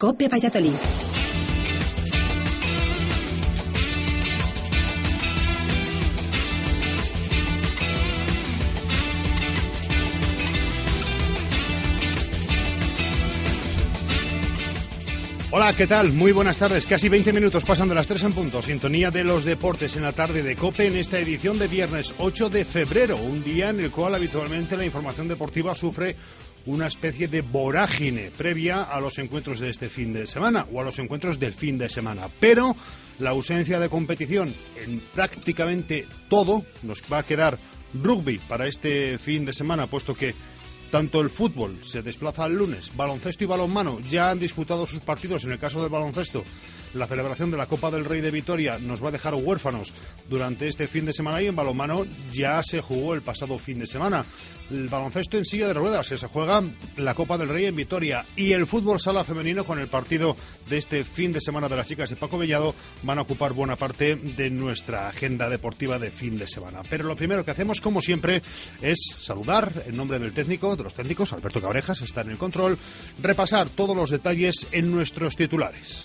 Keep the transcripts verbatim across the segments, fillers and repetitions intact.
COPE Valladolid. Hola, ¿qué tal? Muy buenas tardes. Casi veinte minutos pasan de las tres en punto. Sintonía de los deportes en la tarde de COPE en esta edición de viernes ocho de febrero. Un día en el cual habitualmente la información deportiva sufre una especie de vorágine previa a los encuentros de este fin de semana o a los encuentros del fin de semana. Pero la ausencia de competición en prácticamente todo, nos va a quedar rugby para este fin de semana, puesto que tanto el fútbol se desplaza el lunes, baloncesto y balonmano ya han disputado sus partidos. En el caso del baloncesto, la celebración de la Copa del Rey de Vitoria nos va a dejar huérfanos durante este fin de semana, y en balonmano ya se jugó el pasado fin de semana. El baloncesto en silla de ruedas, que se juega la Copa del Rey en Vitoria, y el fútbol sala femenino con el partido de este fin de semana de las chicas de Paco Bellado van a ocupar buena parte de nuestra agenda deportiva de fin de semana. Pero lo primero que hacemos, como siempre, es saludar en nombre del técnico, de los técnicos, Alberto Cabrejas está en el control, repasar todos los detalles en nuestros titulares.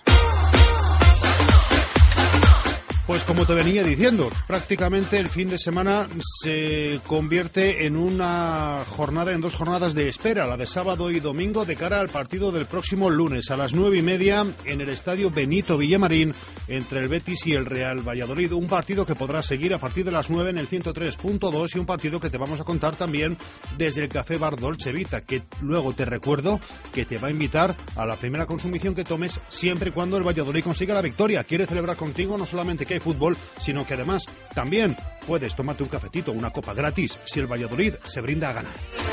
Pues como te venía diciendo, prácticamente el fin de semana se convierte en una jornada, en dos jornadas de espera, la de sábado y domingo, de cara al partido del próximo lunes a las nueve y media en el estadio Benito Villamarín entre el Betis y el Real Valladolid. Un partido que podrás seguir a partir de las nueve en el ciento tres punto dos y un partido que te vamos a contar también desde el Café Bar Dolce Vita, que luego te recuerdo que te va a invitar a la primera consumición que tomes siempre y cuando el Valladolid consiga la victoria. Quiere celebrar contigo no solamente que fútbol, sino que además también puedes tomarte un cafetito, una copa gratis si el Valladolid se brinda a ganar.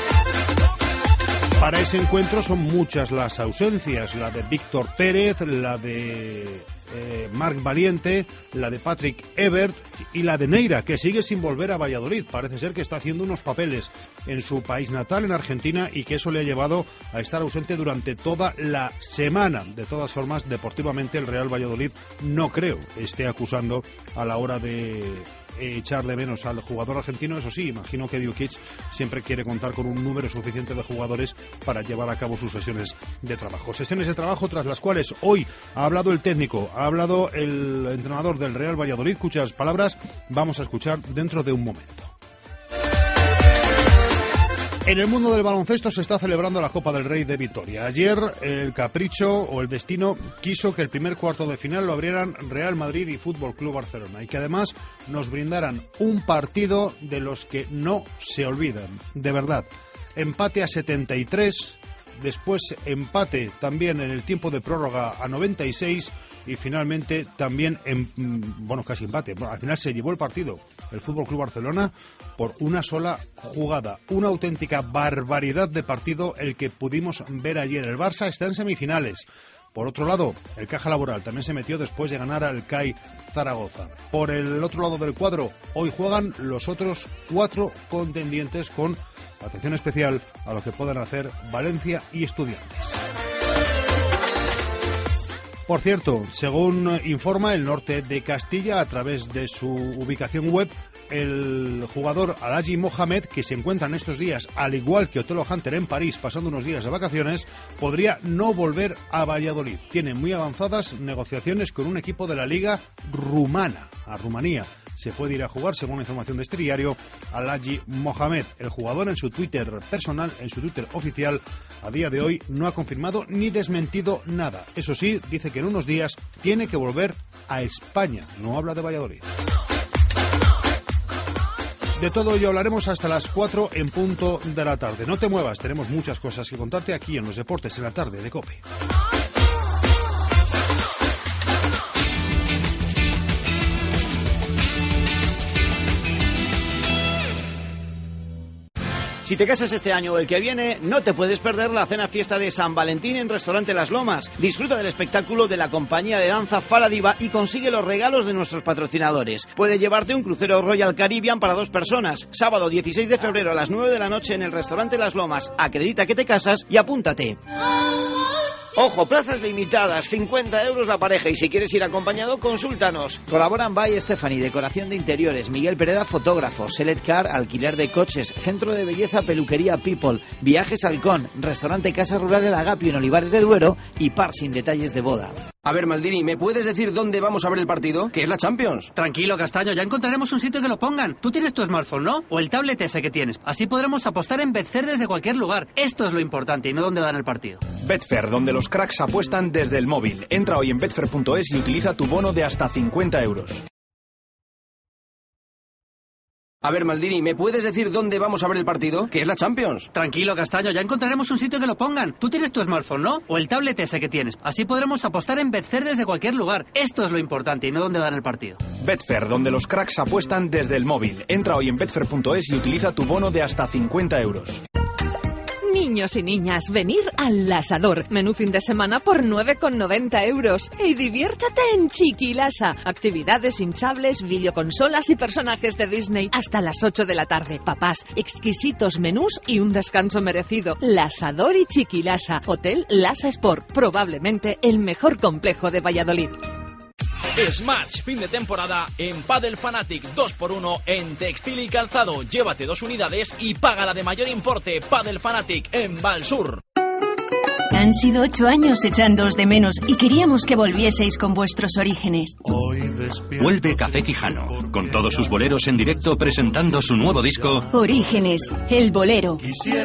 Para ese encuentro son muchas las ausencias, la de Víctor Pérez, la de eh, Marc Valiente, la de Patrick Ebert y la de Neira, que sigue sin volver a Valladolid. Parece ser que está haciendo unos papeles en su país natal, en Argentina, y que eso le ha llevado a estar ausente durante toda la semana. De todas formas, deportivamente el Real Valladolid no creo esté acusando a la hora de echar de menos al jugador argentino. Eso sí, imagino que Djukic siempre quiere contar con un número suficiente de jugadores para llevar a cabo sus sesiones de trabajo. Sesiones de trabajo tras las cuales hoy ha hablado el técnico, ha hablado el entrenador del Real Valladolid, cuyas palabras vamos a escuchar dentro de un momento. En el mundo del baloncesto se está celebrando la Copa del Rey de Vitoria. Ayer el capricho o el destino quiso que el primer cuarto de final lo abrieran Real Madrid y Fútbol Club Barcelona, y que además nos brindaran un partido de los que no se olvidan, de verdad. Empate a setenta y tres, después empate también en el tiempo de prórroga a noventa y seis y finalmente también, en, bueno, casi empate. Bueno, al final se llevó el partido el Fútbol Club Barcelona por una sola jugada. Una auténtica barbaridad de partido el que pudimos ver ayer. El Barça está en semifinales. Por otro lado, el Caja Laboral también se metió después de ganar al C A I Zaragoza. Por el otro lado del cuadro, hoy juegan los otros cuatro contendientes, con atención especial a lo que puedan hacer Valencia y Estudiantes. Por cierto, según informa el Norte de Castilla a través de su ubicación web, el jugador Alhaji Mohamed, que se encuentra en estos días, al igual que Otelo Hunter, en París, pasando unos días de vacaciones, podría no volver a Valladolid. Tiene muy avanzadas negociaciones con un equipo de la Liga rumana, a Rumanía. Se puede ir a jugar, según la información de este diario, Alhaji Mohamed. El jugador en su Twitter personal, en su Twitter oficial, a día de hoy no ha confirmado ni desmentido nada. Eso sí, dice que en unos días tiene que volver a España. No habla de Valladolid. De todo ello hablaremos hasta las cuatro en punto de la tarde. No te muevas, tenemos muchas cosas que contarte aquí en los deportes en la tarde de COPE. Si te casas este año o el que viene, no te puedes perder la cena fiesta de San Valentín en Restaurante Las Lomas. Disfruta del espectáculo de la compañía de danza Faradiva y consigue los regalos de nuestros patrocinadores. Puedes llevarte un crucero Royal Caribbean para dos personas. Sábado dieciséis de febrero a las nueve de la noche en el Restaurante Las Lomas. Acredita que te casas y apúntate. Ojo, plazas limitadas, cincuenta euros la pareja, y si quieres ir acompañado, consúltanos. Colaboran By Stephanie, decoración de interiores, Miguel Pereda, fotógrafo, Select Car, alquiler de coches, centro de belleza, peluquería People, Viajes Halcón, restaurante Casa Rural El Agapio en Olivares de Duero y Par sin detalles de boda. A ver, Maldini, ¿me puedes decir dónde vamos a ver el partido? Que es la Champions. Tranquilo, Castaño, ya encontraremos un sitio que lo pongan. Tú tienes tu smartphone, ¿no? O el tablet ese que tienes. Así podremos apostar en Betfair desde cualquier lugar. Esto es lo importante y no dónde dan el partido. Betfair, donde los cracks apuestan desde el móvil. Entra hoy en betfair punto es y utiliza tu bono de hasta cincuenta euros. A ver, Maldini, ¿me puedes decir dónde vamos a ver el partido? Que es la Champions. Tranquilo, Castaño, ya encontraremos un sitio que lo pongan. Tú tienes tu smartphone, ¿no? O el tablet ese que tienes. Así podremos apostar en Betfair desde cualquier lugar. Esto es lo importante y no dónde dan el partido. Betfair, donde los cracks apuestan desde el móvil. Entra hoy en betfair punto es y utiliza tu bono de hasta cincuenta euros. Niños y niñas, venir al Asador. Menú fin de semana por nueve con noventa euros. Y diviértete en Chiquilasa. Actividades hinchables, videoconsolas y personajes de Disney hasta las ocho de la tarde. Papás, exquisitos menús y un descanso merecido. Asador y Chiquilasa. Hotel Lasa Sport. Probablemente el mejor complejo de Valladolid. Smash, fin de temporada en Padel Fanatic, dos por uno en textil y calzado. Llévate dos unidades y paga la de mayor importe. Padel Fanatic en Valsur. Han sido ocho años echándoos de menos y queríamos que volvieseis con vuestros orígenes. Vuelve Café Quijano, con todos sus boleros en directo presentando su nuevo disco Orígenes, el bolero.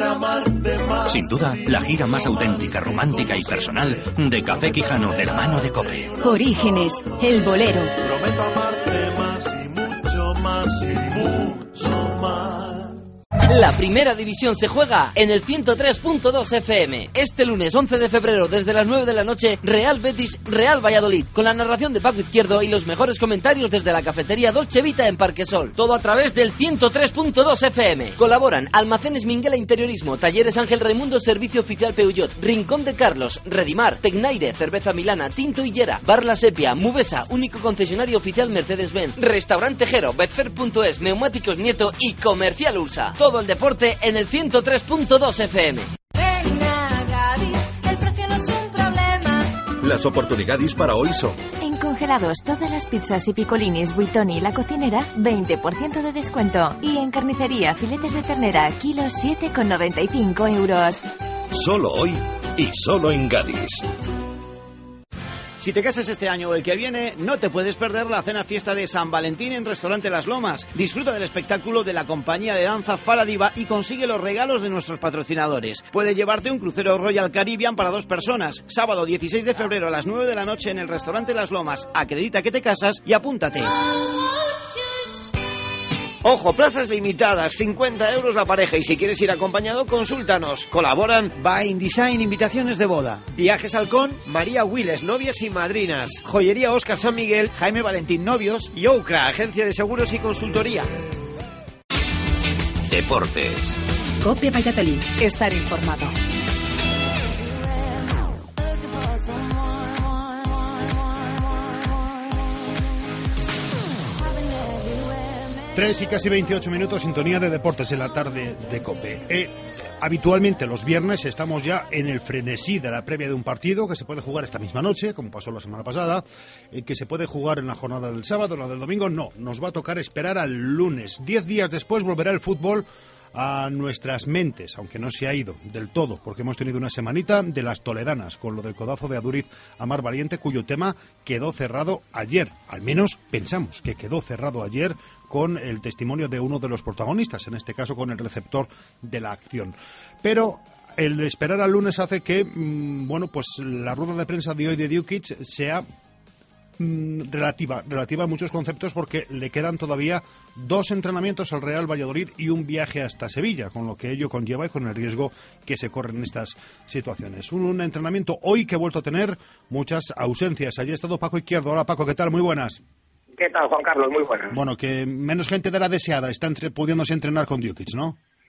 Sin duda, la gira más auténtica, romántica y personal de Café Quijano de la mano de Cope. Orígenes, el bolero. Prometo amarte más y mucho más y mucho más. La primera división se juega en el ciento tres punto dos F M. Este lunes once de febrero, desde las nueve de la noche, Real Betis, Real Valladolid, con la narración de Paco Izquierdo y los mejores comentarios desde la cafetería Dolce Vita en Parquesol. Todo a través del ciento tres punto dos F M. Colaboran Almacenes Minguela Interiorismo, Talleres Ángel Raimundo, Servicio Oficial Peugeot, Rincón de Carlos, Redimar, Tecnaire, Cerveza Milana, Tinto Hillera, Bar La Sepia, Mubesa, único concesionario oficial Mercedes-Benz, Restaurante Jero, Betfair punto es, Neumáticos Nieto y Comercial Ulsa. Todo el deporte en el ciento tres punto dos F M. Ven a Gadis, el precio no es un problema. Las oportunidades para hoy son: en congelados, todas las pizzas y picolinis, Buitoni y La Cocinera, veinte por ciento de descuento. Y en carnicería, filetes de ternera, kilos siete con noventa y cinco euros. Solo hoy y solo en Gadis. Si te casas este año o el que viene, no te puedes perder la cena fiesta de San Valentín en Restaurante Las Lomas. Disfruta del espectáculo de la compañía de danza Faradiva y consigue los regalos de nuestros patrocinadores. Puedes llevarte un crucero Royal Caribbean para dos personas. Sábado dieciséis de febrero a las nueve de la noche en el Restaurante Las Lomas. Acredita que te casas y apúntate. Ojo, plazas limitadas, cincuenta euros la pareja, y si quieres ir acompañado, consúltanos. Colaboran By Design, invitaciones de boda, Viajes Halcón, María Willes, novias y madrinas, Joyería Óscar San Miguel, Jaime Valentín, novios, y Oucra, agencia de seguros y consultoría. Deportes. Cope Valladolid. Estar informado. Tres y casi veintiocho minutos, sintonía de deportes en la tarde de COPE. Eh, habitualmente los viernes estamos ya en el frenesí de la previa de un partido que se puede jugar esta misma noche, como pasó la semana pasada, eh, que se puede jugar en la jornada del sábado, la del domingo. No, nos va a tocar esperar al lunes. Diez días después volverá el fútbol a nuestras mentes, aunque no se ha ido del todo, porque hemos tenido una semanita de las toledanas, con lo del codazo de Aduriz a Mar Valiente, cuyo tema quedó cerrado ayer. Al menos pensamos que quedó cerrado ayer con el testimonio de uno de los protagonistas, en este caso con el receptor de la acción. Pero el esperar al lunes hace que, mmm, bueno, pues la rueda de prensa de hoy de Djukic sea relativa, relativa a muchos conceptos, porque le quedan todavía dos entrenamientos al Real Valladolid y un viaje hasta Sevilla, con lo que ello conlleva y con el riesgo que se corre en estas situaciones. Un, un entrenamiento hoy que ha vuelto a tener muchas ausencias. Allí ha estado Paco Izquierdo. Hola Paco, ¿qué tal? Muy buenas. ¿Qué tal, Juan Carlos? Muy buenas. Bueno, que menos gente de la deseada está entre, pudiéndose entrenar con Djukic, ¿no?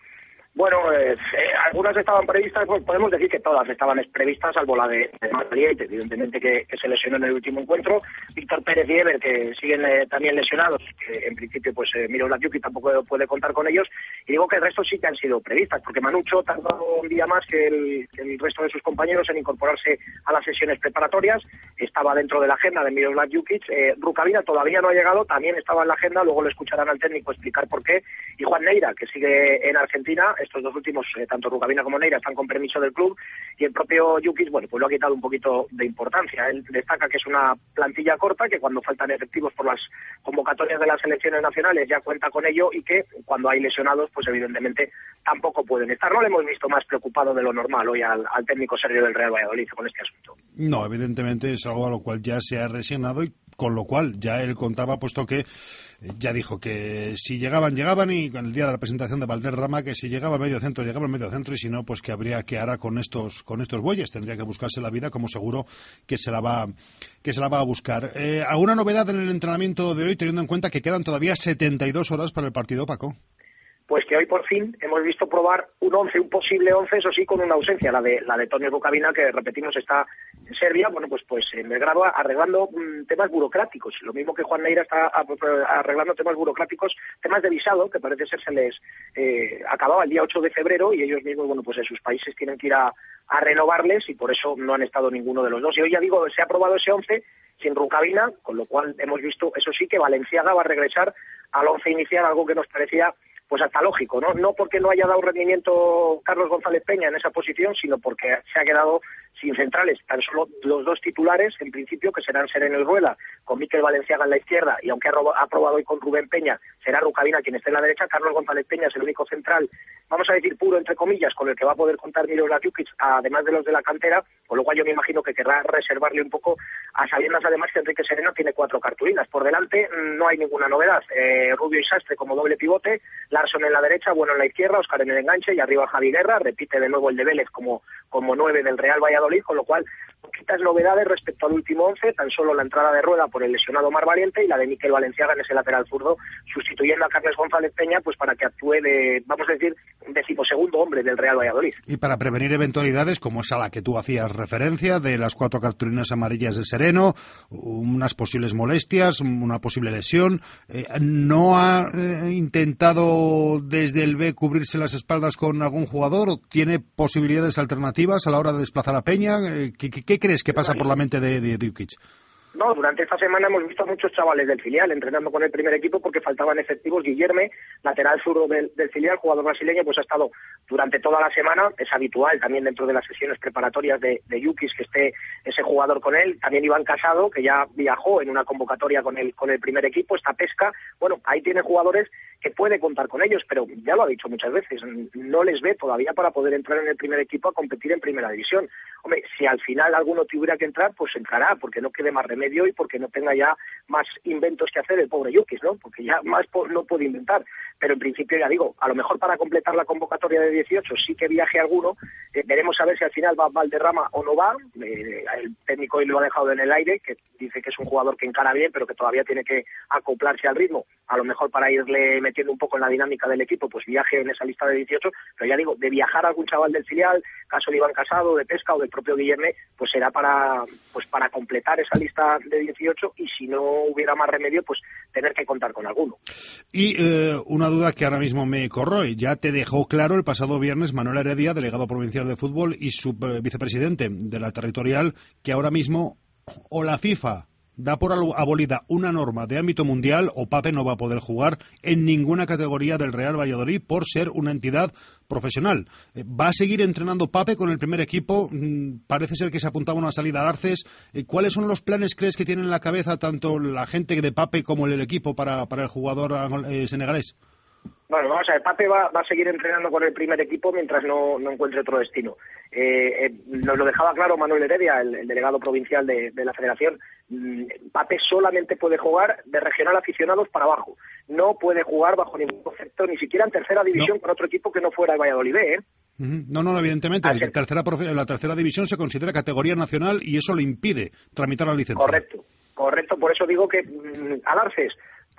Bueno, eh, eh, algunas estaban previstas, pues podemos decir que todas estaban previstas, salvo la de, de Madrid, evidentemente que, que se lesionó en el último encuentro. Víctor Pérez y Ever, que siguen eh, también lesionados, que en principio pues eh, Miroslav Jukic tampoco puede contar con ellos. Y digo que el resto sí que han sido previstas, porque Manucho tardó un día más que el, que el resto de sus compañeros en incorporarse a las sesiones preparatorias. Estaba dentro de la agenda de Miroslav Jukic. Eh, Rukavina todavía no ha llegado, también estaba en la agenda, luego le escucharán al técnico explicar por qué. Y Juan Neira, que sigue en Argentina. Estos dos últimos, eh, tanto Rukavina como Neira, están con permiso del club, y el propio Jukic, bueno, pues lo ha quitado un poquito de importancia. Él destaca que es una plantilla corta, que cuando faltan efectivos por las convocatorias de las selecciones nacionales ya cuenta con ello, y que cuando hay lesionados, pues evidentemente tampoco pueden estar. No le hemos visto más preocupado de lo normal hoy al, al técnico serio del Real Valladolid con este asunto. No, evidentemente es algo a lo cual ya se ha resignado, y con lo cual ya él contaba, puesto que ya dijo que si llegaban, llegaban, y con el día de la presentación de Valderrama, que si llegaba al medio centro, llegaba al medio centro, y si no, pues que habría que hará con estos con estos bueyes. Tendría que buscarse la vida, como seguro que se la va que se la va a buscar. Eh, ¿Alguna novedad en el entrenamiento de hoy, teniendo en cuenta que quedan todavía setenta y dos horas para el partido, Paco? Pues que hoy por fin hemos visto probar un once, un posible once, eso sí, con una ausencia, la de la de Toni Rukavina, que repetimos está en Serbia, bueno, pues pues en Belgrado arreglando mmm, temas burocráticos, lo mismo que Juan Neira está arreglando temas burocráticos, temas de visado, que parece ser se les eh, acababa el día ocho de febrero, y ellos mismos, bueno, pues en sus países tienen que ir a, a renovarles, y por eso no han estado ninguno de los dos. Y hoy, ya digo, se ha aprobado ese once sin Rukavina, con lo cual hemos visto, eso sí, que Valenciaga va a regresar al once inicial, algo que nos parecía pues hasta lógico, ¿no? No porque no haya dado rendimiento Carlos González Peña en esa posición, sino porque se ha quedado sin centrales. Tan solo los dos titulares, en principio, que serán Sereno y Rueda, con Mikel Valenciaga en la izquierda, y aunque ha probado hoy con Rubén Peña, será Rukavina quien esté en la derecha. Carlos González Peña es el único central, vamos a decir puro, entre comillas, con el que va a poder contar Miroslav Jukic, además de los de la cantera, con lo cual yo me imagino que querrá reservarle un poco, a sabiendas además que Enrique Sereno tiene cuatro cartulinas. Por delante no hay ninguna novedad. Eh, Rubio y Sastre como doble pivote, Larsson en la derecha, bueno en la izquierda, Óscar en el enganche, y arriba Javi Guerra, repite de nuevo el de Vélez como, como nueve del Real Valladolid, con lo cual poquitas novedades respecto al último once, tan solo la entrada de Rueda por el lesionado Mar Valiente y la de Mikel Valenciaga en ese lateral zurdo, sustituyendo a Carles González Peña, pues para que actúe de, vamos a decir, decimosegundo hombre del Real Valladolid. Y para prevenir eventualidades como esa a la que tú hacías referencia, de las cuatro cartulinas amarillas de Sereno, unas posibles molestias, una posible lesión, eh, ¿no ha eh, intentado desde el B cubrirse las espaldas con algún jugador, o tiene posibilidades alternativas a la hora de desplazar a Peña? Eh, ¿qué, qué, ¿Qué crees que pasa por la mente de, de, de Jukic? No, durante esta semana hemos visto a muchos chavales del filial entrenando con el primer equipo porque faltaban efectivos. Guillerme, lateral zurdo del, del filial, jugador brasileño, pues ha estado durante toda la semana. Es habitual también dentro de las sesiones preparatorias de, de Jukic que esté ese jugador con él. También Iván Casado, que ya viajó en una convocatoria con el, con el primer equipo. Está Pesca. Bueno, ahí tiene jugadores que puede contar con ellos, pero ya lo ha dicho muchas veces, no les ve todavía para poder entrar en el primer equipo a competir en primera división. Hombre, si al final alguno tuviera que entrar, pues entrará, porque no quede más remedio y porque no tenga ya más inventos que hacer el pobre Jukic, ¿no? Porque ya más no puede inventar. Pero en principio, ya digo, a lo mejor para completar la convocatoria de dieciocho sí que viaje alguno. Eh, veremos a ver si al final va Valderrama o no va. Eh, el técnico hoy lo ha dejado en el aire, que dice que es un jugador que encara bien, pero que todavía tiene que acoplarse al ritmo. A lo mejor para irle metiendo un poco en la dinámica del equipo, pues viaje en esa lista de dieciocho. Pero ya digo, de viajar algún chaval del filial, caso de Iván Casado, de Pesca o del propio Guillerme, pues será para pues para completar esa lista de dieciocho, y si no hubiera más remedio, pues tener que contar con alguno. Y eh, una duda que ahora mismo me corroe. Ya te dejó claro el pasado viernes Manuel Heredia, delegado provincial de fútbol y su eh, vicepresidente de la territorial, que ahora mismo o la FIFA da por abolida una norma de ámbito mundial, o Pape no va a poder jugar en ninguna categoría del Real Valladolid por ser una entidad profesional. ¿Va a seguir entrenando Pape con el primer equipo? Parece ser que se apuntaba una salida al Arces. ¿Cuáles son los planes, crees, que tienen en la cabeza tanto la gente de Pape como el equipo para, para el jugador eh, senegalés? Bueno, vamos a ver, Pape va, va a seguir entrenando con el primer equipo mientras no, no encuentre otro destino. Eh, eh, nos lo dejaba claro Manuel Heredia, el, el delegado provincial de, de la federación. Mm, Pape solamente puede jugar de regional aficionados para abajo. No puede jugar bajo ningún concepto, ni siquiera en tercera división, no, con otro equipo que no fuera el Valladolid, ¿eh? No, no, evidentemente. La tercera, la tercera división se considera categoría nacional y eso le impide tramitar la licencia. Correcto, correcto. Por eso digo que mmm, al Arces,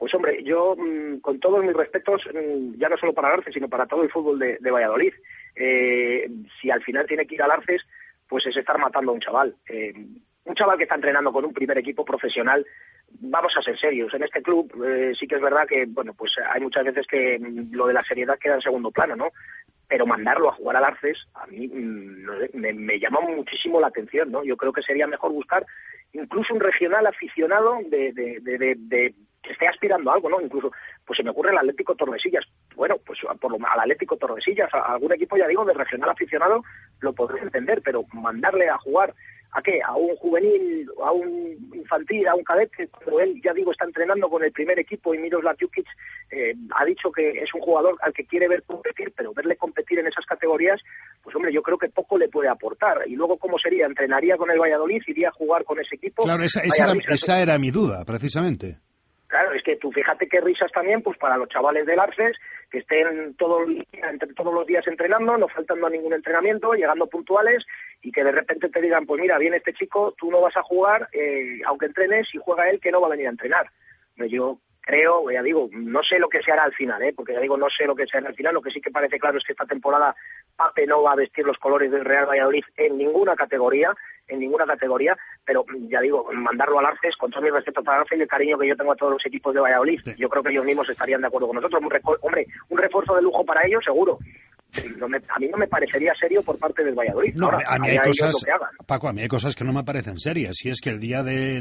Pues hombre, yo mmm, con todos mis respetos, mmm, ya no solo para el Arces, sino para todo el fútbol de, de Valladolid, eh, si al final tiene que ir al Arces, pues es estar matando a un chaval. Eh, un chaval que está entrenando con un primer equipo profesional, vamos a ser serios. En este club eh, sí que es verdad que, bueno, pues hay muchas veces que mmm, lo de la seriedad queda en segundo plano, ¿no? Pero mandarlo a jugar al Arces, a mí mmm, no sé, me, me llama muchísimo la atención, ¿no? Yo creo que sería mejor buscar incluso un regional aficionado de, de, de, de, de que esté aspirando a algo, ¿no? Incluso, pues se me ocurre el Atlético Tordesillas. Bueno, pues por lo, al Atlético Tordesillas, a algún equipo, ya digo, de regional aficionado, lo podría entender, pero mandarle a jugar ¿a qué? A un juvenil, a un infantil, a un cadete, cuando él, ya digo, está entrenando con el primer equipo y Miroslav Jukic eh, ha dicho que es un jugador al que quiere ver competir, pero verle competir en esas categorías, pues hombre, yo creo que poco le puede aportar. Y luego, ¿cómo sería? ¿Entrenaría con el Valladolid? ¿Iría a jugar con ese equipo? Claro, esa, esa, era, esa era mi duda, precisamente. Claro, es que tú fíjate qué risas también, pues para los chavales del Arces, que estén todo el día, entre todos los días entrenando, no faltando a ningún entrenamiento, llegando puntuales, y que de repente te digan, pues mira, viene este chico, tú no vas a jugar, eh, aunque entrenes, y juega él, que no va a venir a entrenar. Yo creo, ya digo, no sé lo que se hará al final, ¿eh? porque ya digo, no sé lo que se hará al final. Lo que sí que parece claro es que esta temporada Pape no va a vestir los colores del Real Valladolid en ninguna categoría, en ninguna categoría, pero ya digo, mandarlo al Arces, con todo mi respeto para el Arces y el cariño que yo tengo a todos los equipos de Valladolid, sí. Yo creo que ellos mismos estarían de acuerdo con nosotros. Un reco- hombre, un refuerzo de lujo para ellos, seguro. No me, a mí no me parecería serio por parte del Valladolid. No, Ahora, a mí hay cosas, lo que hagan. Paco, a mí hay cosas que no me parecen serias. Y es que el día de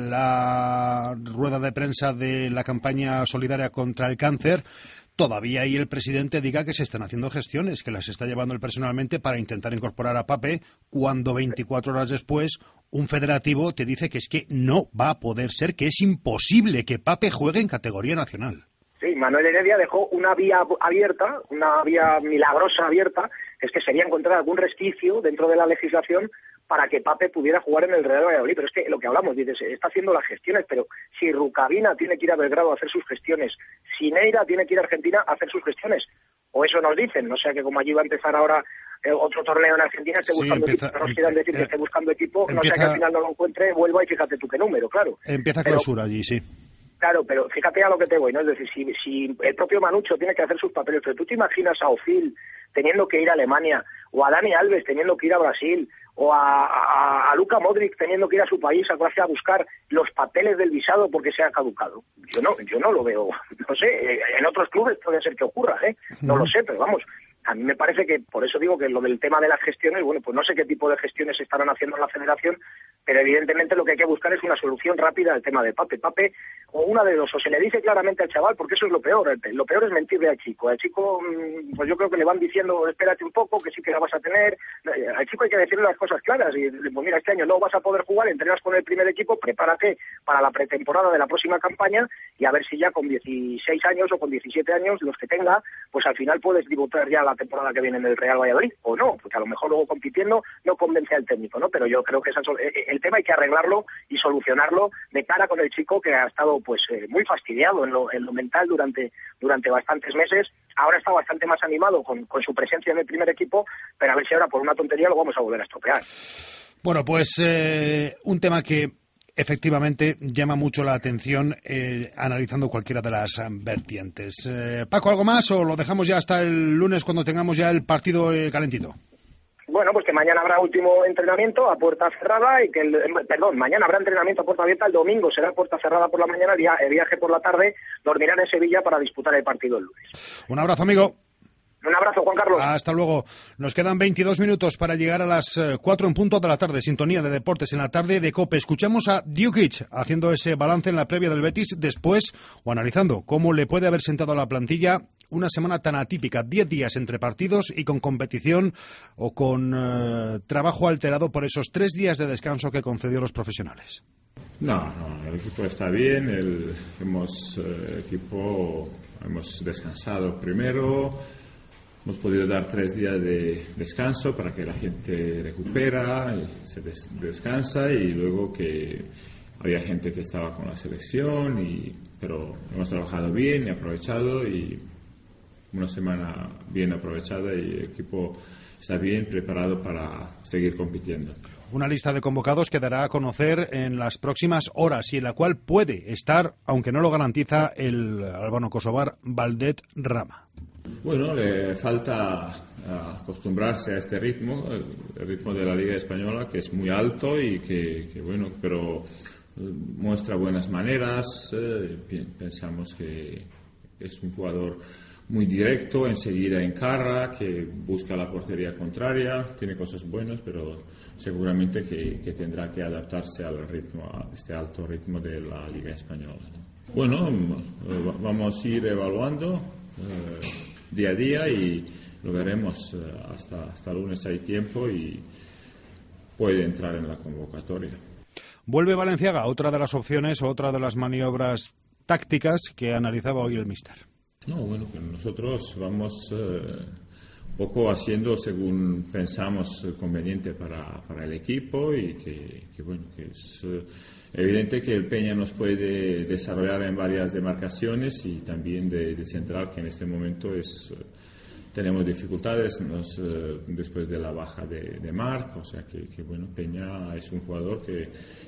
la rueda de prensa de la campaña solidaria contra el cáncer, todavía ahí el presidente diga que se están haciendo gestiones, que las está llevando él personalmente para intentar incorporar a Pape, cuando veinticuatro horas después un federativo te dice que es que no va a poder ser, que es imposible que Pape juegue en categoría nacional. Sí, Manuel Heredia dejó una vía abierta, una vía milagrosa abierta, es que sería encontrar algún resquicio dentro de la legislación para que Pape pudiera jugar en el Real Valladolid. Pero es que lo que hablamos, dices, está haciendo las gestiones, pero si Rukavina tiene que ir a Belgrado a hacer sus gestiones, si Neira tiene que ir a Argentina a hacer sus gestiones, o eso nos dicen, no sea que como allí va a empezar ahora eh, otro torneo en Argentina, esté sí, buscando empieza, equipo, no quieran decir eh, que esté buscando equipo, empieza, no sea que al final no lo encuentre, vuelva y fíjate tú qué número, claro. Empieza clausura allí, sí. Claro, pero fíjate a lo que te voy, ¿no? Es decir, si, si el propio Manucho tiene que hacer sus papeles, pero tú te imaginas a Ofil teniendo que ir a Alemania, o a Dani Alves teniendo que ir a Brasil, o a, a, a Luka Modric teniendo que ir a su país a Croacia a buscar los papeles del visado porque se ha caducado. Yo no, yo no lo veo, no sé, en otros clubes puede ser que ocurra, ¿eh? No lo sé, pero vamos, a mí me parece que, por eso digo que lo del tema de las gestiones, bueno, pues no sé qué tipo de gestiones estarán haciendo en la federación, pero evidentemente lo que hay que buscar es una solución rápida al tema de Pape. Pape, o una de dos, o se le dice claramente al chaval, porque eso es lo peor, lo peor es mentirle al chico. Al chico, pues yo creo que le van diciendo, espérate un poco, que sí que la vas a tener. Al chico hay que decirle las cosas claras, y pues mira, este año no vas a poder jugar, entrenas con el primer equipo, prepárate para la pretemporada de la próxima campaña, y a ver si ya con dieciséis años o con diecisiete años, los que tenga, pues al final puedes debutar ya la temporada que viene en el Real Valladolid, o no, porque a lo mejor luego compitiendo no convence al técnico, ¿no? Pero yo creo que esa, el tema hay que arreglarlo y solucionarlo de cara con el chico, que ha estado pues eh, muy fastidiado en lo, en lo mental durante, durante bastantes meses. Ahora está bastante más animado con, con su presencia en el primer equipo, pero a ver si ahora por una tontería lo vamos a volver a estropear. Bueno, pues eh, un tema que efectivamente llama mucho la atención eh, analizando cualquiera de las um, vertientes. Eh, Paco, ¿algo más o lo dejamos ya hasta el lunes cuando tengamos ya el partido eh, calentito? Bueno, pues que mañana habrá último entrenamiento a puerta cerrada y que, el, perdón, mañana habrá entrenamiento a puerta abierta, el domingo será puerta cerrada por la mañana, el viaje por la tarde, dormirán en Sevilla para disputar el partido el lunes. Un abrazo, amigo. Un abrazo, Juan Carlos. Hasta luego. Nos quedan veintidós minutos para llegar a las cuatro en punto de la tarde. Sintonía de Deportes en la tarde de COPE. Escuchamos a Djukic haciendo ese balance en la previa del Betis después, o analizando cómo le puede haber sentado a la plantilla una semana tan atípica, diez días entre partidos y con competición o con eh, trabajo alterado por esos tres días de descanso que concedió los profesionales. No, no, el equipo está bien, el hemos, eh, equipo, hemos descansado primero. Hemos podido dar tres días de descanso para que la gente recupera, se des- descansa y luego que había gente que estaba con la selección, y, pero hemos trabajado bien y aprovechado, y una semana bien aprovechada y el equipo está bien preparado para seguir compitiendo. Una lista de convocados que dará a conocer en las próximas horas y en la cual puede estar, aunque no lo garantiza, el albano-kosovar Valdet Rama. Bueno, le falta acostumbrarse a este ritmo, el, el ritmo de la Liga Española, que es muy alto y que, que bueno, pero muestra buenas maneras. Eh, pensamos que es un jugador muy directo, enseguida encarra, que busca la portería contraria, tiene cosas buenas, pero seguramente que, que tendrá que adaptarse al ritmo, a este alto ritmo de la Liga Española, ¿no? Bueno, vamos a ir evaluando eh, día a día y lo veremos. Eh, hasta, hasta lunes hay tiempo y puede entrar en la convocatoria. Vuelve Valenciaga, otra de las opciones, otra de las maniobras tácticas que analizaba hoy el míster. No, bueno, que nosotros vamos eh, poco haciendo según pensamos conveniente para, para el equipo y que, que bueno, que es eh, evidente que el Peña nos puede desarrollar en varias demarcaciones y también de, de central, que en este momento es eh, tenemos dificultades nos, eh, después de la baja de, de Marc, o sea que, que bueno, Peña es un jugador que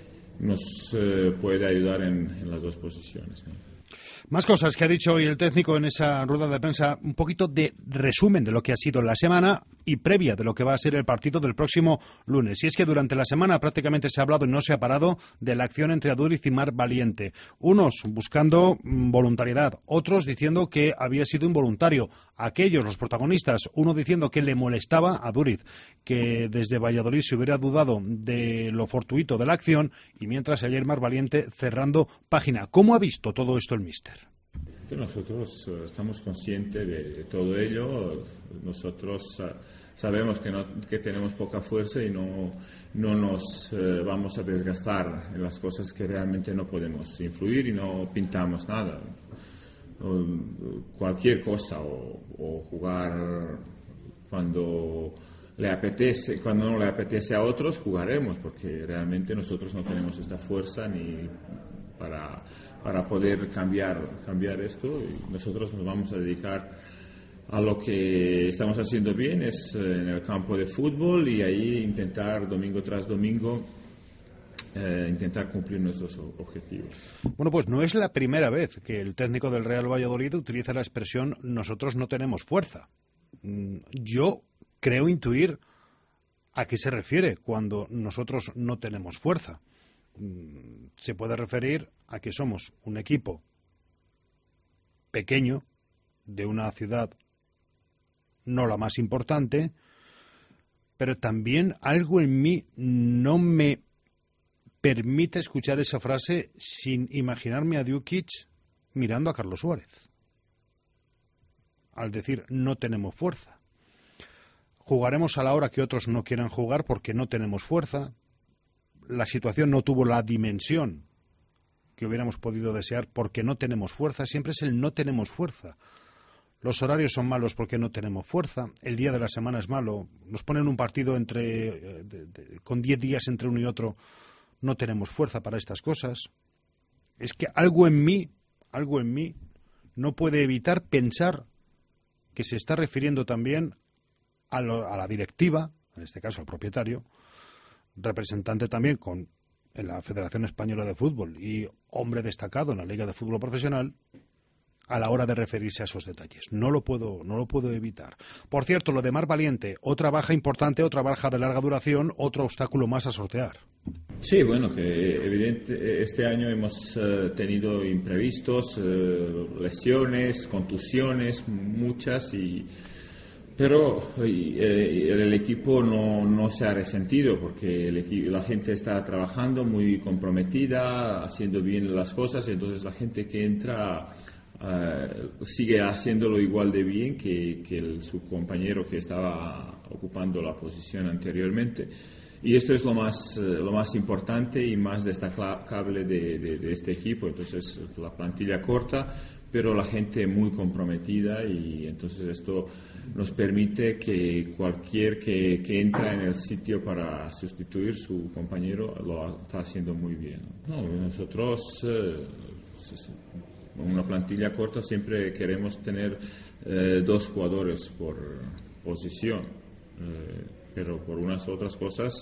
nos eh, puede ayudar en, en las dos posiciones, ¿no? Más cosas que ha dicho hoy el técnico en esa rueda de prensa, un poquito de resumen de lo que ha sido la semana y previa de lo que va a ser el partido del próximo lunes. Y es que durante la semana prácticamente se ha hablado y no se ha parado de la acción entre Aduriz y Marc Valiente. Unos buscando voluntariedad, otros diciendo que había sido involuntario. Aquellos, los protagonistas, uno diciendo que le molestaba a Aduriz, que desde Valladolid se hubiera dudado de lo fortuito de la acción, y mientras ayer Marc Valiente cerrando página. ¿Cómo ha visto todo esto el míster? Nosotros uh, estamos conscientes de, de todo ello. Nosotros uh, sabemos que, no, que tenemos poca fuerza y no, no nos uh, vamos a desgastar en las cosas que realmente no podemos influir y no pintamos nada. Uh, cualquier cosa o, o jugar cuando le apetece, cuando no le apetece a otros, jugaremos, porque realmente nosotros no tenemos esta fuerza ni para para poder cambiar, cambiar esto, y nosotros nos vamos a dedicar a lo que estamos haciendo bien, es en el campo de fútbol, y ahí intentar domingo tras domingo eh, intentar cumplir nuestros objetivos. Bueno, pues no es la primera vez que el técnico del Real Valladolid utiliza la expresión nosotros no tenemos fuerza. Yo creo intuir a qué se refiere cuando nosotros no tenemos fuerza. Se puede referir a que somos un equipo pequeño de una ciudad no la más importante, pero también algo en mí no me permite escuchar esa frase sin imaginarme a Djukic mirando a Carlos Suárez al decir no tenemos fuerza. Jugaremos a la hora que otros no quieran jugar porque no tenemos fuerza. La situación no tuvo la dimensión que hubiéramos podido desear porque no tenemos fuerza. Siempre es el no tenemos fuerza. Los horarios son malos porque no tenemos fuerza. El día de la semana es malo. Nos ponen un partido entre de, de, con diez días entre uno y otro. No tenemos fuerza para estas cosas. Es que algo en mí, algo en mí no puede evitar pensar que se está refiriendo también a, lo, a la directiva, en este caso al propietario, representante también con en la Federación Española de Fútbol y hombre destacado en la Liga de Fútbol Profesional, a la hora de referirse a esos detalles. No lo puedo, no lo puedo evitar. Por cierto, lo de Marc Valiente, otra baja importante, otra baja de larga duración, otro obstáculo más a sortear. Sí, bueno, que evidente, este año hemos uh, tenido imprevistos, uh, lesiones, contusiones, muchas, y pero y, eh, el equipo no, no se ha resentido porque el equipo, la gente está trabajando muy comprometida, haciendo bien las cosas, y entonces la gente que entra uh, sigue haciéndolo igual de bien que, que el, su compañero que estaba ocupando la posición anteriormente. Y esto es lo más, lo más importante y más destacable de, de, de este equipo. Entonces, la plantilla corta, pero la gente muy comprometida, y entonces esto nos permite que cualquier que, que entra en el sitio para sustituir su compañero lo está haciendo muy bien. No, nosotros, eh, una plantilla corta, siempre queremos tener eh, dos jugadores por posición. Eh, pero por unas otras cosas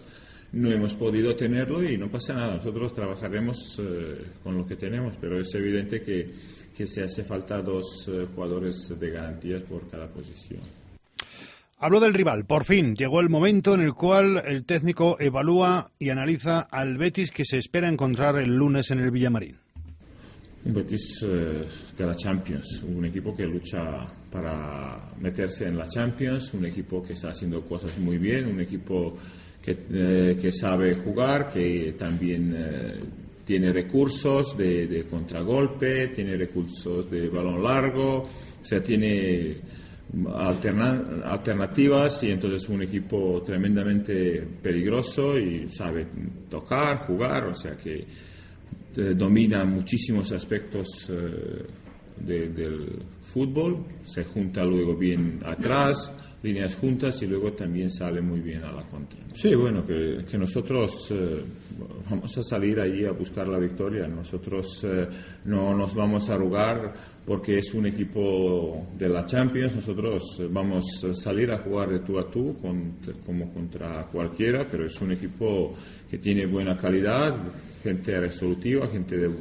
no hemos podido tenerlo y no pasa nada. Nosotros trabajaremos eh, con lo que tenemos, pero es evidente que, que se hace falta dos eh, jugadores de garantías por cada posición. Habló del rival. Por fin llegó el momento en el cual el técnico evalúa y analiza al Betis que se espera encontrar el lunes en el Villamarín. Un Betis eh, de la Champions, un equipo que lucha para meterse en la Champions, un equipo que está haciendo cosas muy bien, un equipo que, eh, que sabe jugar, que también eh, tiene recursos de, de contragolpe, tiene recursos de balón largo, o sea, tiene alterna- alternativas y entonces un equipo tremendamente peligroso y sabe tocar, jugar, o sea que eh, domina muchísimos aspectos eh, de, del fútbol, se junta luego bien atrás, líneas juntas y luego también sale muy bien a la contra. Sí, bueno, que, que nosotros eh, vamos a salir ahí a buscar la victoria. Nosotros eh, no nos vamos a arrugar porque es un equipo de la Champions. Nosotros vamos a salir a jugar de tú a tú con, como contra cualquiera, pero es un equipo que tiene buena calidad, gente resolutiva, gente de...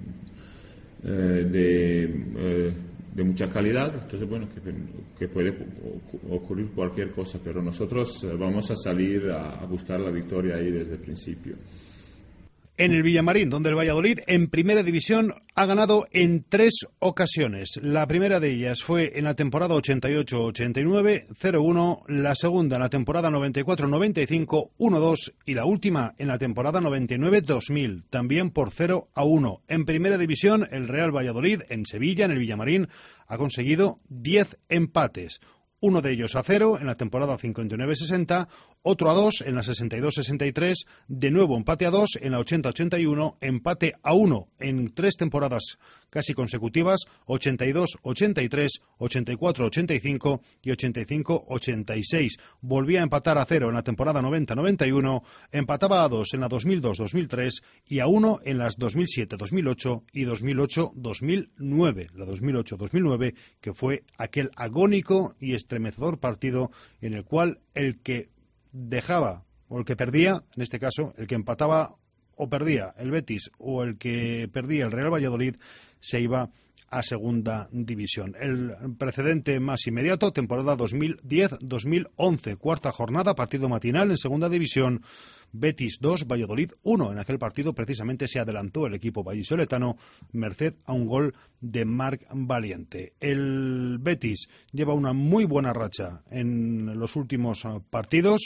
Eh, de eh, de mucha calidad, entonces bueno, que, que puede ocurrir cualquier cosa, pero nosotros vamos a salir a, a buscar la victoria ahí desde el principio. En el Villamarín, donde el Valladolid en primera división ha ganado en tres ocasiones. La primera de ellas fue en la temporada ochenta y ocho ochenta y nueve, cero uno, la segunda en la temporada noventa y cuatro noventa y cinco, uno dos, y la última en la temporada noventa y nueve dos mil, también por cero a uno. En primera división, el Real Valladolid, en Sevilla, en el Villamarín, ha conseguido diez empates. Uno de ellos a cero en la temporada cincuenta y nueve sesenta, otro a dos en la sesenta y dos sesenta y tres, de nuevo empate a dos en la ochenta ochenta y uno, empate a uno en tres temporadas casi consecutivas, ochenta y dos ochenta y tres, ochenta y cuatro ochenta y cinco y ochenta y cinco ochenta y seis. Volvía a empatar a cero en la temporada noventa noventa y uno, empataba a dos en la dos mil dos dos mil tres y a uno en las dos mil siete dos mil ocho y dos mil ocho dos mil nueve. La dos mil ocho dos mil nueve que fue aquel agónico y estremecedor partido en el cual el que dejaba o el que perdía, en este caso el que empataba o perdía el Betis o el que perdía el Real Valladolid, se iba a segunda división. El precedente más inmediato, temporada dos mil diez dos mil once, cuarta jornada, partido matinal en segunda división, Betis dos, Valladolid uno. En aquel partido precisamente se adelantó el equipo vallisoletano merced a un gol de Marc Valiente. El Betis lleva una muy buena racha en los últimos partidos,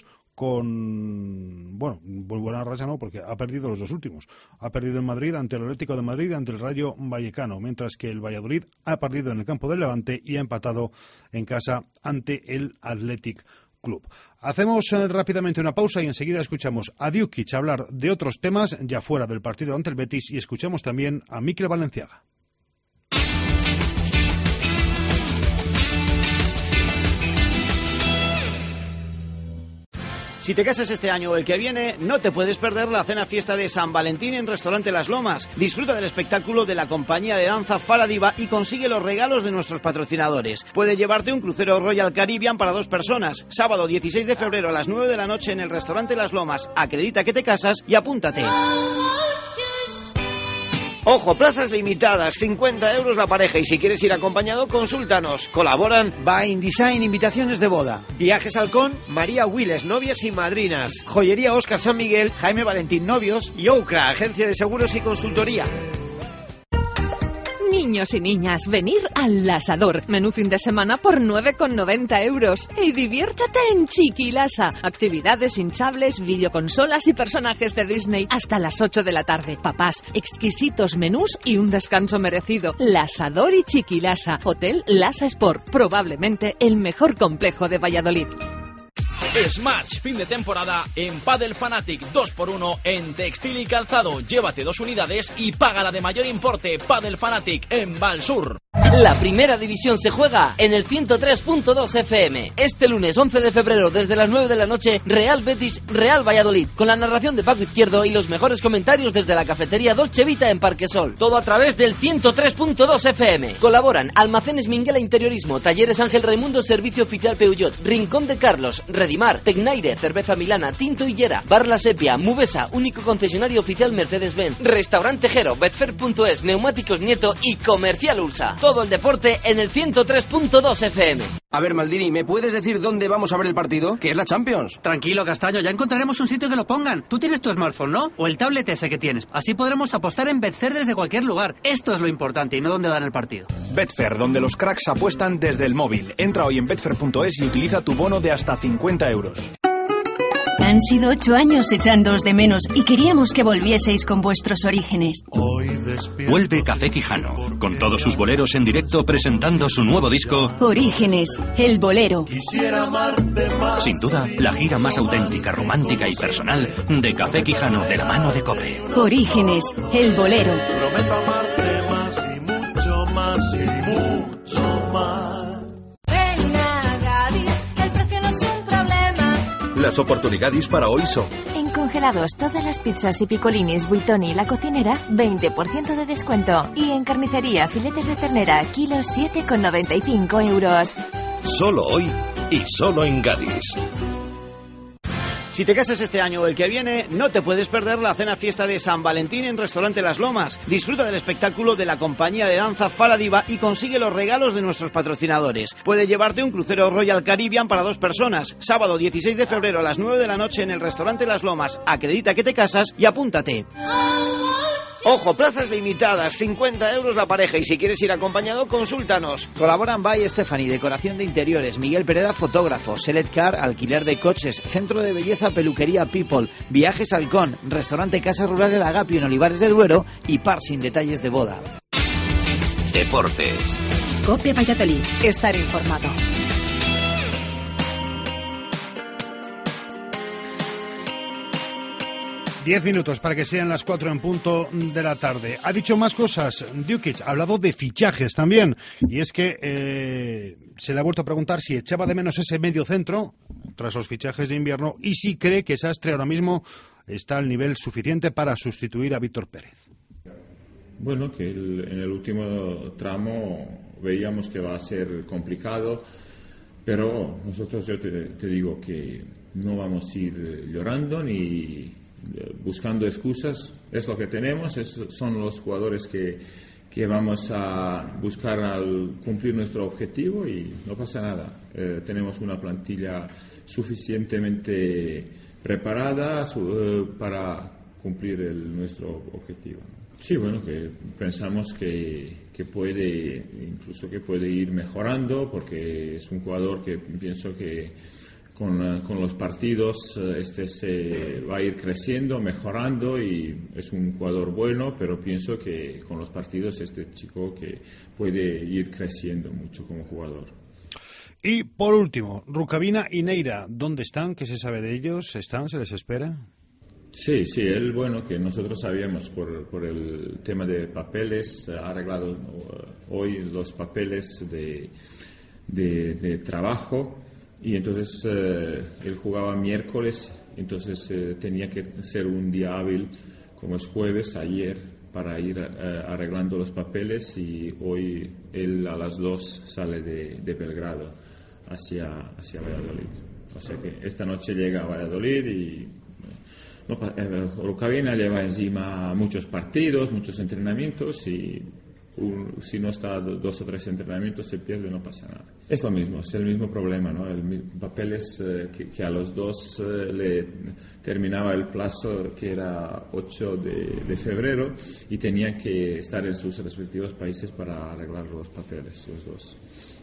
con, bueno, muy buena racha no, porque ha perdido los dos últimos. Ha perdido en Madrid ante el Atlético de Madrid, ante el Rayo Vallecano, mientras que el Valladolid ha perdido en el campo del Levante y ha empatado en casa ante el Athletic Club. Hacemos eh, rápidamente una pausa y enseguida escuchamos a Djukic hablar de otros temas ya fuera del partido ante el Betis y escuchamos también a Mikel Valenciaga. Si te casas este año o el que viene, no te puedes perder la cena fiesta de San Valentín en Restaurante Las Lomas. Disfruta del espectáculo de la compañía de danza Fala Diva y consigue los regalos de nuestros patrocinadores. Puedes llevarte un crucero Royal Caribbean para dos personas. Sábado dieciséis de febrero a las nueve de la noche en el Restaurante Las Lomas. Acredita que te casas y apúntate. Ojo, plazas limitadas, cincuenta euros la pareja y si quieres ir acompañado, consúltanos. Colaboran Bain Design, invitaciones de boda. Viajes Halcón, María Willes, novias y madrinas. Joyería Óscar San Miguel, Jaime Valentín, novios. Y Ocra, agencia de seguros y consultoría. Niños y niñas, venir al Asador. Menú fin de semana por nueve con noventa euros. Y diviértete en Chiquilasa. Actividades hinchables, videoconsolas y personajes de Disney hasta las ocho de la tarde. Papás, exquisitos menús y un descanso merecido. Asador y Chiquilasa. Hotel Lasa Sport. Probablemente el mejor complejo de Valladolid. Smash, fin de temporada en Padel Fanatic, dos por uno en textil y calzado. Llévate dos unidades y paga la de mayor importe. Padel Fanatic en Valsur. La primera división se juega en el ciento tres punto dos F M. Este lunes once de febrero desde las nueve de la noche, Real Betis, Real Valladolid, con la narración de Paco Izquierdo y los mejores comentarios desde la cafetería Dolce Vita en Parquesol. Todo a través del ciento tres punto dos F M. Colaboran Almacenes Minguela Interiorismo, Talleres Ángel Raimundo, Servicio Oficial Peugeot, Rincón de Carlos, Redimar, Tecnaire, Cerveza Milana, Tinto Higuera, Bar La Sepia, Mubesa, único concesionario oficial Mercedes-Benz, Restaurante Jero, Betfair punto es, Neumáticos Nieto y Comercial Ulsa. Todo el deporte en el ciento tres punto dos F M. A ver, Maldini, ¿me puedes decir dónde vamos a ver el partido? Que es la Champions. Tranquilo, Castaño, ya encontraremos un sitio que lo pongan. Tú tienes tu smartphone, ¿no? O el tablet ese que tienes. Así podremos apostar en Betfair desde cualquier lugar. Esto es lo importante y no dónde dan el partido. Betfair, donde los cracks apuestan desde el móvil. Entra hoy en betfair punto es y utiliza tu bono de hasta cincuenta euros. Han sido ocho años echándoos de menos y queríamos que volvieseis con vuestros orígenes. Vuelve Café Quijano, con todos sus boleros en directo presentando su nuevo disco Orígenes, el bolero. Sin duda, la gira más auténtica, romántica y personal de Café Quijano de la mano de COPE. Orígenes, el bolero. Prometo amarte más y mucho más y mucho más. Ven a Gadis, el precio no es un problema. Las oportunidades para hoy son: En congelados, todas las pizzas y picolinis Buitoni La Cocinera, veinte por ciento de descuento. Y en carnicería, filetes de ternera, kilos siete con noventa y cinco euros. Solo hoy y solo en Gadis. Si te casas este año o el que viene, no te puedes perder la cena fiesta de San Valentín en Restaurante Las Lomas. Disfruta del espectáculo de la compañía de danza Fala Diva y consigue los regalos de nuestros patrocinadores. Puedes llevarte un crucero Royal Caribbean para dos personas. Sábado dieciséis de febrero a las nueve de la noche en el Restaurante Las Lomas. Acredita que te casas y apúntate. Ojo, plazas limitadas, cincuenta euros la pareja, y si quieres ir acompañado, consúltanos. Colaboran By Stephanie, decoración de interiores, Miguel Pereda, fotógrafo, Select Car, alquiler de coches, centro de belleza, peluquería People, Viajes Halcón, restaurante Casa Rural del Agapio en Olivares de Duero y Par sin detalles de boda. Deportes. COPE Valladolid. Estar informado. Diez minutos para que sean las cuatro en punto de la tarde. Ha dicho más cosas. Djukic ha hablado de fichajes también. Y es que eh, se le ha vuelto a preguntar si echaba de menos ese medio centro tras los fichajes de invierno y si cree que Sastre ahora mismo está al nivel suficiente para sustituir a Víctor Pérez. Bueno, que el, en el último tramo veíamos que va a ser complicado, pero nosotros yo te, te digo que no vamos a ir llorando ni buscando excusas. Es lo que tenemos, es, son los jugadores que, que vamos a buscar al cumplir nuestro objetivo y no pasa nada. Eh, tenemos una plantilla suficientemente preparada su, eh, para cumplir el, nuestro objetivo. Sí, bueno, que pensamos que, que puede, incluso que puede ir mejorando, porque es un jugador que pienso que Con, con los partidos este se va a ir creciendo, mejorando, y es un jugador bueno, pero pienso que con los partidos este chico que puede ir creciendo mucho como jugador. Y por último, Rukavina y Neira, ¿dónde están? ¿Qué se sabe de ellos? ¿Están? ¿Se les espera? Sí, sí, él, bueno, que nosotros sabíamos por, por el tema de papeles, ha arreglado hoy los papeles de, de, de trabajo. Y entonces eh, él jugaba miércoles, entonces eh, tenía que ser un día hábil, como es jueves, ayer, para ir eh, arreglando los papeles, y hoy él a las dos sale de, de Belgrado hacia, hacia Valladolid. O sea que esta noche llega a Valladolid y no, eh, Rukavina lleva encima muchos partidos, muchos entrenamientos, y Un, si no está dos o tres entrenamientos se pierde, no pasa nada. Es lo mismo, es el mismo problema, ¿no? El papel es eh, que, que a los dos eh, le terminaba el plazo, que era ocho de febrero, y tenían que estar en sus respectivos países para arreglar los papeles, los dos.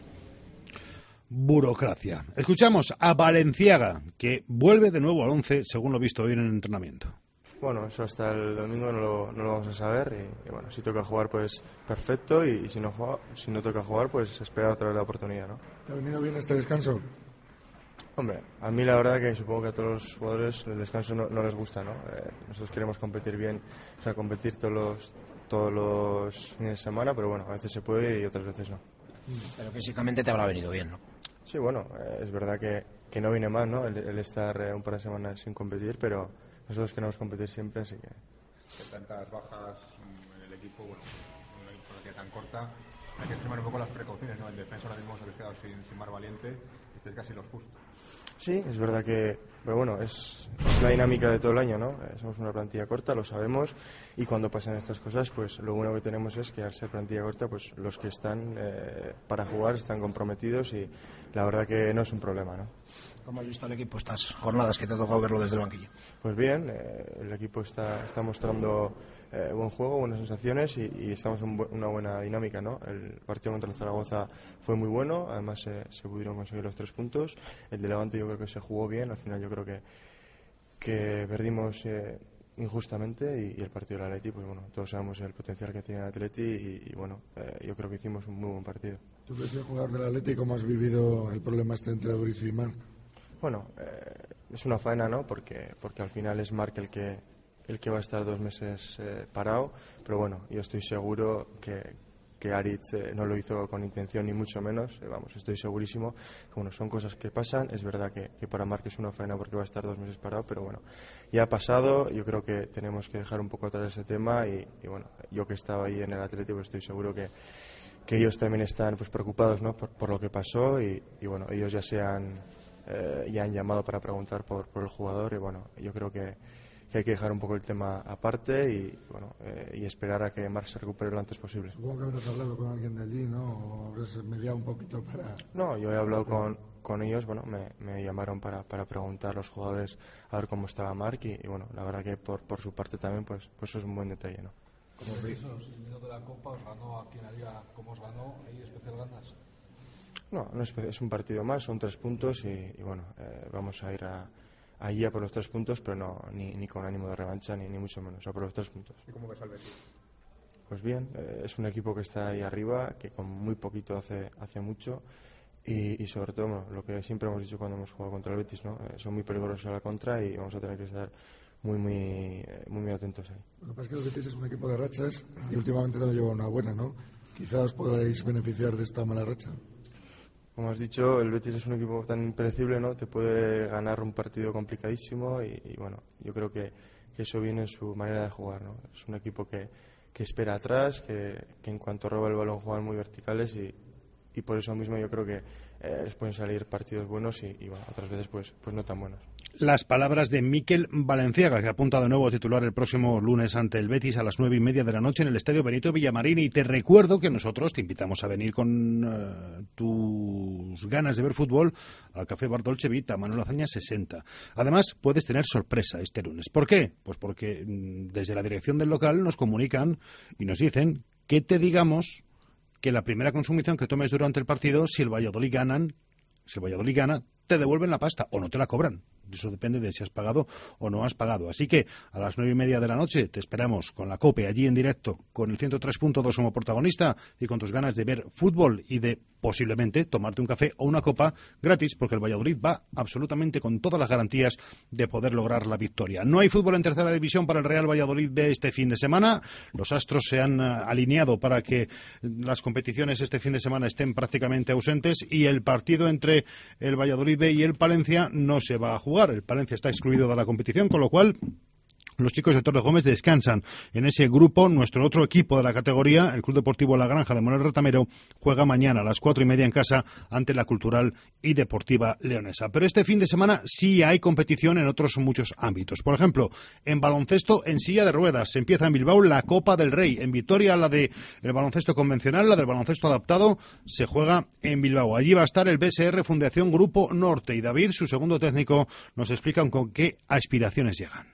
Burocracia. Escuchamos a Valenciaga, que vuelve de nuevo al once, según lo visto hoy en el entrenamiento. Bueno, eso hasta el domingo no lo, no lo vamos a saber, y, y bueno, si toca jugar pues perfecto, y, y si no juega, si no toca jugar pues esperar otra vez la oportunidad, ¿no? ¿Te ha venido bien este descanso? Hombre, a mí la verdad que supongo que a todos los jugadores el descanso no, no les gusta, ¿no? Eh, nosotros queremos competir bien, o sea, competir todos los, todos los fines de semana, pero bueno, a veces se puede y otras veces no. Pero físicamente te habrá venido bien, ¿no? Sí, bueno, eh, es verdad que, que no viene mal, ¿no? El, el estar eh, un par de semanas sin competir, pero nosotros queremos competir siempre, así que... Tantas bajas en el equipo, bueno, en una distancia tan corta, hay que extremar un poco las precauciones, ¿no? En defensa ahora mismo se habéis quedado sin, sin Mar Valiente, este es casi los justos. Sí, es verdad que, pero bueno, es, es la dinámica de todo el año, ¿no? Eh, somos una plantilla corta, lo sabemos, y cuando pasan estas cosas, pues lo bueno que tenemos es que al ser plantilla corta, pues los que están eh, para jugar están comprometidos y la verdad que no es un problema, ¿no? ¿Cómo has visto el equipo estas jornadas que te ha tocado verlo desde el banquillo? Pues bien, eh, el equipo está, está mostrando eh, buen juego, buenas sensaciones y, y estamos en bu una buena dinámica, ¿no? El partido contra el Zaragoza fue muy bueno, además eh, se pudieron conseguir los tres puntos. El de Levante yo creo que se jugó bien, al final yo creo que, que perdimos eh, injustamente y, y el partido del Atleti, pues bueno, todos sabemos el potencial que tiene el Atleti y, y bueno, eh, yo creo que hicimos un muy buen partido. ¿Tú que eres el jugador del Atleti, cómo has vivido el problema este entre Duriz y Marc? Bueno, eh, es una faena, ¿no? Porque, porque al final es Marc el que, el que va a estar dos meses eh, parado, pero bueno, yo estoy seguro que, que Aritz eh, no lo hizo con intención ni mucho menos, eh, vamos, estoy segurísimo que bueno, son cosas que pasan, es verdad que, que para Marc es una faena porque va a estar dos meses parado, pero bueno, ya ha pasado, yo creo que tenemos que dejar un poco atrás ese tema y, y bueno, yo que estaba ahí en el Atlético estoy seguro que que ellos también están pues preocupados, ¿no? por, por lo que pasó y, y bueno, ellos ya se han eh, ya han llamado para preguntar por, por el jugador y bueno, yo creo que, que hay que dejar un poco el tema aparte y bueno eh, y esperar a que Marc se recupere lo antes posible. Supongo que habrás hablado con alguien de allí, ¿no? O habrás mediado un poquito para... No, yo he hablado con, con ellos, bueno, me, me llamaron para, para preguntar a los jugadores a ver cómo estaba Marc y, y bueno, la verdad que por, por su parte también pues, pues eso es un buen detalle, ¿no? Como veis, el eliminó de la Copa, os ganó aquí en la Liga, ¿cómo os ganó? ¿Hay especial ganas? No, no es, es un partido más, son tres puntos y, y bueno, eh, vamos a ir a, allí a por los tres puntos, pero no, ni, ni con ánimo de revancha, ni, ni mucho menos, a por los tres puntos. ¿Y cómo ves al Betis? Pues bien, eh, es un equipo que está ahí arriba, que con muy poquito hace, hace mucho y, y sobre todo, bueno, lo que siempre hemos dicho cuando hemos jugado contra el Betis, ¿no? Eh, son muy peligrosos a la contra y vamos a tener que estar muy muy muy muy atentos ahí. Lo que pasa es que el Betis es un equipo de rachas y últimamente no lleva una buena, ¿no? Quizás os podáis beneficiar de esta mala racha. Como has dicho, el Betis es un equipo tan impredecible, ¿no? Te puede ganar un partido complicadísimo y, y bueno, yo creo que, que eso viene en su manera de jugar, ¿no? Es un equipo que, que espera atrás, que, que en cuanto roba el balón juegan muy verticales y, y por eso mismo yo creo que eh, les pueden salir partidos buenos y, y bueno, otras veces pues, pues no tan buenos. Las palabras de Mikel Valenciaga, que apunta de nuevo a titular el próximo lunes ante el Betis a las nueve y media de la noche en el Estadio Benito Villamarín. Y te recuerdo que nosotros te invitamos a venir con uh, tus ganas de ver fútbol al Café Bar Dolce Vita, Manuel Azaña sesenta. Además, puedes tener sorpresa este lunes. ¿Por qué? Pues porque mm, desde la dirección del local nos comunican y nos dicen que te digamos que la primera consumición que tomes durante el partido, si el Valladolid ganan, si el Valladolid gana, te devuelven la pasta o no te la cobran. Eso depende de si has pagado o no has pagado. Así que a las nueve y media de la noche te esperamos con la COPE allí en directo, con el ciento tres punto dos como protagonista y con tus ganas de ver fútbol y de posiblemente tomarte un café o una copa gratis, porque el Valladolid va absolutamente con todas las garantías de poder lograr la victoria. No hay fútbol en tercera división para el Real Valladolid B este fin de semana. Los astros se han alineado para que las competiciones este fin de semana estén prácticamente ausentes y el partido entre el Valladolid B y el Palencia no se va a jugar. El Palencia está excluido de la competición, con lo cual los chicos de Torre Gómez descansan. En ese grupo, nuestro otro equipo de la categoría, el Club Deportivo La Granja de Manuel Retamero, juega mañana a las cuatro y media en casa ante la Cultural y Deportiva Leonesa. Pero este fin de semana sí hay competición en otros muchos ámbitos. Por ejemplo, en baloncesto en silla de ruedas. Se empieza en Bilbao la Copa del Rey. En Vitoria la de el baloncesto convencional, la del baloncesto adaptado, se juega en Bilbao. Allí va a estar el B S R Fundación Grupo Norte. Y David, su segundo técnico, nos explican con qué aspiraciones llegan.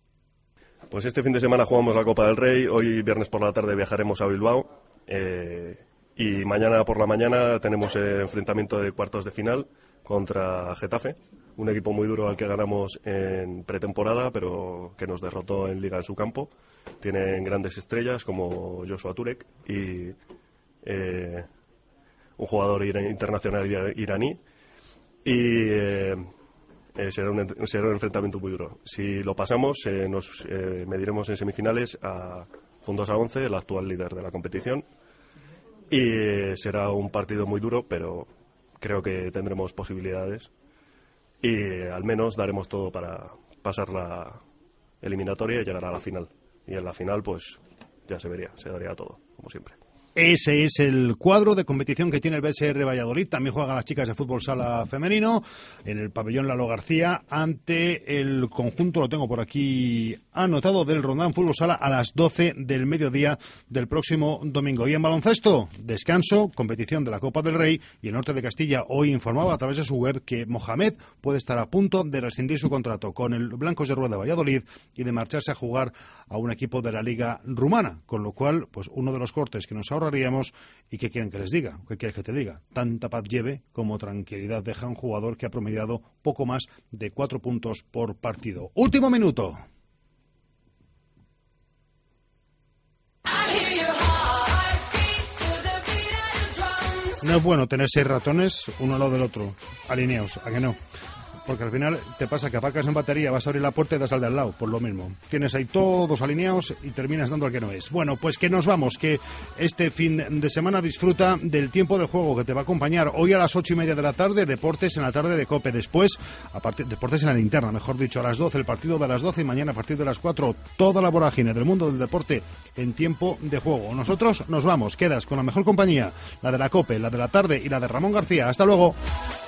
Pues este fin de semana jugamos la Copa del Rey, hoy viernes por la tarde viajaremos a Bilbao eh, y mañana por la mañana tenemos el enfrentamiento de cuartos de final contra Getafe, un equipo muy duro al que ganamos en pretemporada pero que nos derrotó en Liga en su campo. Tienen grandes estrellas como Joshua Turek y eh, un jugador internacional iraní y... Eh, Eh, será, un, será un enfrentamiento muy duro. Si lo pasamos, eh, nos eh, mediremos en semifinales a Fundosa once, el actual líder de la competición. Y será un partido muy duro, pero creo que tendremos posibilidades. Y al menos daremos todo para pasar la eliminatoria y llegar a la final. Y en la final, pues ya se vería, se daría todo, como siempre. Ese es el cuadro de competición que tiene el B S R Valladolid. También juegan las chicas de fútbol sala femenino en el pabellón Lalo García ante el conjunto, lo tengo por aquí anotado, del Rondán Fútbol Sala a las doce del mediodía del próximo domingo. Y en baloncesto, descanso, competición de la Copa del Rey, y el Norte de Castilla hoy informaba a través de su web que Mohamed puede estar a punto de rescindir su contrato con el Blancos de Rueda Valladolid y de marcharse a jugar a un equipo de la Liga Rumana, con lo cual, pues uno de los cortes que nos ahorra y qué quieren que les diga, qué quieres que te diga, tanta paz lleve como tranquilidad deja un jugador que ha promediado poco más de cuatro puntos por partido. Último minuto. No es bueno tener seis ratones uno al lado del otro, alineados, ¿a que no? Porque al final te pasa que aparcas en batería, vas a abrir la puerta y das al de al lado, por lo mismo. Tienes ahí todos alineados y terminas dando al que no es. Bueno, pues que nos vamos, que este fin de semana disfruta del tiempo de juego que te va a acompañar hoy a las ocho y media de la tarde, deportes en la tarde de COPE. Después, a partir, deportes en la linterna, mejor dicho, a las doce, el partido de las doce, y mañana a partir de las cuatro, toda la vorágine del mundo del deporte en tiempo de juego. Nosotros nos vamos, quedas con la mejor compañía, la de la COPE, la de la tarde y la de Ramón García. Hasta luego.